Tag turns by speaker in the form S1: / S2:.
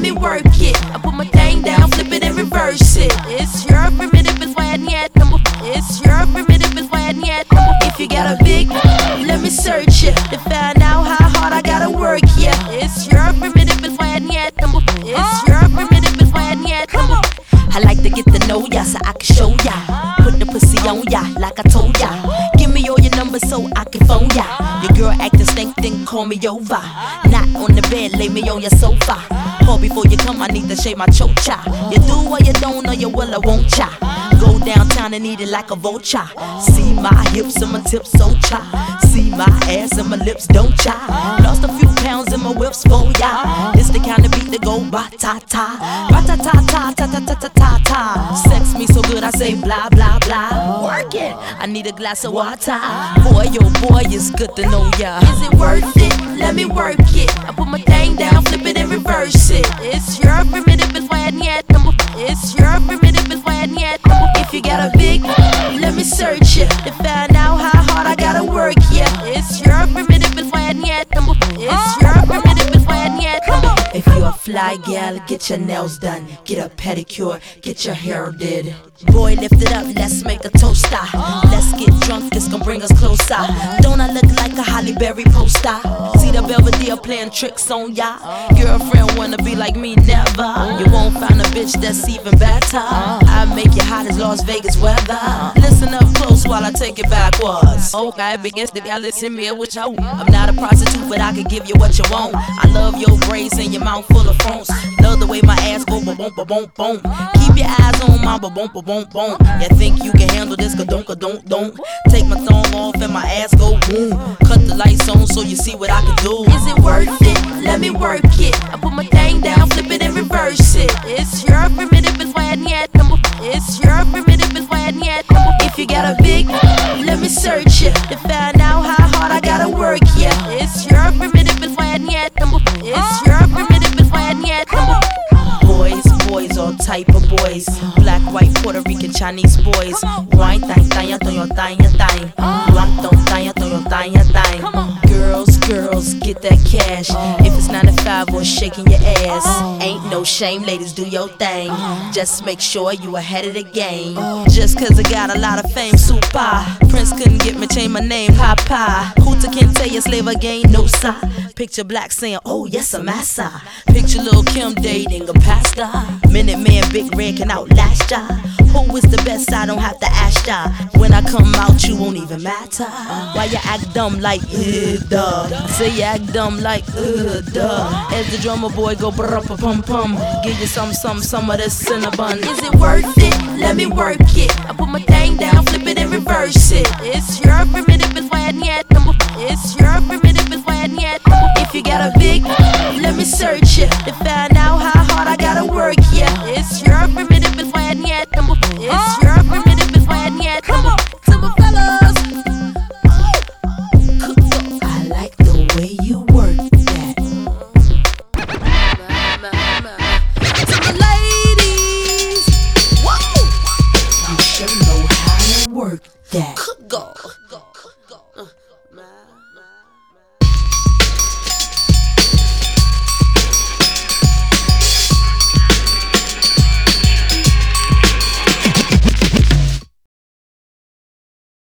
S1: let me work it. I put my thing down, flip it and reverse it. It's your primitive, it's why I need number. It's your primitive, it's why I need number. If you got a big, let me search it to find out how hard I gotta work. Yeah, it's your primitive, it's why I need number. It's your primitive, it's why I need number. I like to get to know ya so I can show ya. Put the pussy on ya like I told ya. Give me all your numbers so I can phone ya. Your girl acting stink, then call me over. Not on the bed, lay me on your sofa. Call before you come, I need to shave my chocha. You do or you don't, or you will or won't cha. Go downtown and eat it like a vulture. See my hips and my tips so cha. See my ass and my lips don't cha. Lost a few pounds in my whips for ya. It's the kind of beat that go ba-ta-ta. Ba-ta-ta-ta-ta-ta-ta-ta-ta. Sex me so good I say blah blah blah. Work it, I need a glass of water. Boy, oh boy, it's good to know ya. Is it worth it? Let me work it. I put my thing down, flip it and reverse it. It's your primitive, it's why I need number. It's your primitive, it's why I need number. If you got a big, let me search it to find out how hard I gotta work. Yeah, it's your primitive, it's why I need number. It's your primitive, it's why I need number. If you're a fly gal, get your nails done, get a pedicure, get your hair did. Boy, lift it up, let's make a toaster. Let's get drunk, this gon' bring us closer. Don't I look like a Halle Berry poster? See the Belvedere playing tricks on ya. Girlfriend wanna be like me, never. You won't find a bitch that's even better. I make you hot as Las Vegas weather. Listen up close while I take it backwards. Okay, begins to listen me with you. I'm not a prostitute, but I can give you what you want. I love your braids and your mouth full of phones. Love the way my ass go ba-boom, ba-boom, boom. Keep your eyes on my ba-boom, ba-boom, boom. You think you can handle this? Ka-don't, ka-don't, don't. Take my thumb off and my ass go boom. Cut the lights on so you see what I can do. Is it worth it? Let me work it. I put my thing down, flip it and reverse it. It's your primitive, it's why I need number. It's your primitive, it's why I need number. If you got a big, let me search it to find out how hard I gotta work. Yeah, it's your primitive, it's why I need number. It's your primitive, it's why I need number. Boys, all type of boys. Black, white, Puerto Rican, Chinese boys. Wine, thang, thang, thang, thang, thang. Blanc, don't thang, thang, thang, thang. Girls, get that cash. If it's 9 to 5 or shaking your ass, ain't no shame, ladies, do your thing. Just make sure you ahead of the game. Just cause I got a lot of fame, super. Prince couldn't get me, change my name, Papa. Hooter can't tell you slave again, no sir. Picture Black saying, oh yes, I'm massa. Picture Lil' Kim dating a pastor. Minute Man, Big Red can outlast ya. Who is the best? I don't have to ask ya. When I come out, you won't even matter. Why you act dumb like, duh? Say you act dumb like, duh. As the drummer boy go brr-pum-pum. Give you some of this cinnabon. Is it worth it? Let me work it. I put my thing down, flip it and reverse it. It's your primitive, it's why I need number. It's your primitive, it's why I need number. If you got a big, let me search it to find out how hard I gotta work. Yeah, it's your primitive, it's why I need number. It's your primitive, it's why I need number. To my fellas, I like the way you work that. To my ladies, whoa, you sure know how to work that.